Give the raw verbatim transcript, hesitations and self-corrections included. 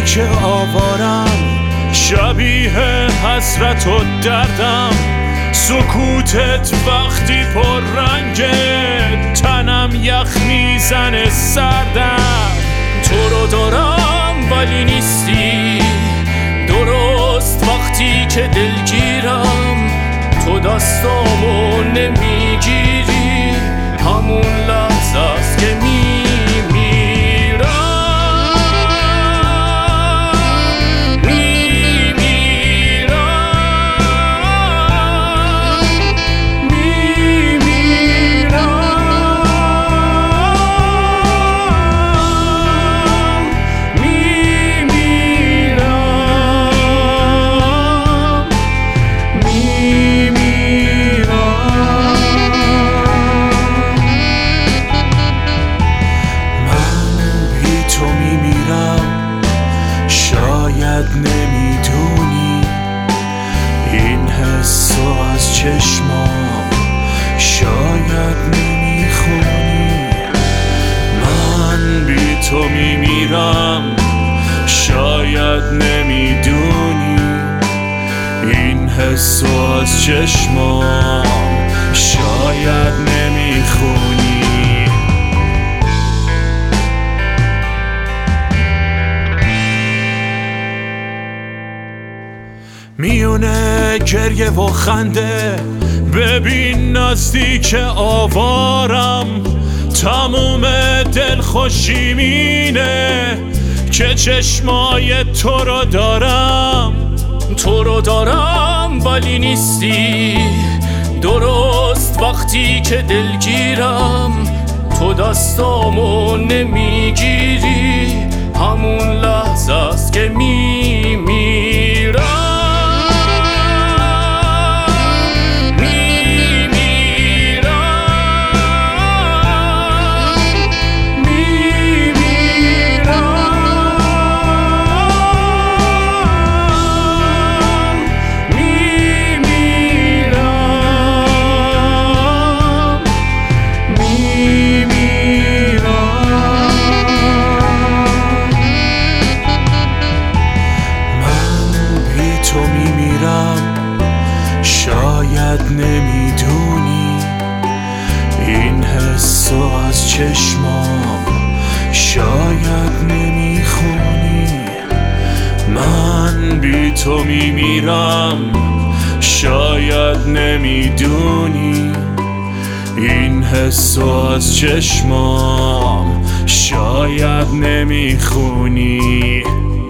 که آوارم، شبیه حسرت و دردم. سکوتت وقتی پر رنگه، تنم یخ میزنه سردم. تو رو دارم ولی نیستی، درست وقتی که دلگیرم. تو دستامو نمیگیری، همون لحظه است که نمیدونی این حسو از چشمام، شاید نمیخونی. من بی تو میمیرم، شاید نمیدونی این حسو از چشمام، شاید نمیخونی. میونه گریه و خنده، ببین نزدیک آوارم. تموم دل خوشیمینه که چشمای تو رو دارم. تو رو دارم ولی نیستی، درست وقتی که دلگیرم. تو دستامو نمیگیری، همون لحظه است که میمیرم. شاید نمیدونی این حسو از چشمام، شاید نمیخونی. من بی تو میمیرم، شاید نمیدونی این حسو از چشمام، شاید نمیخونی.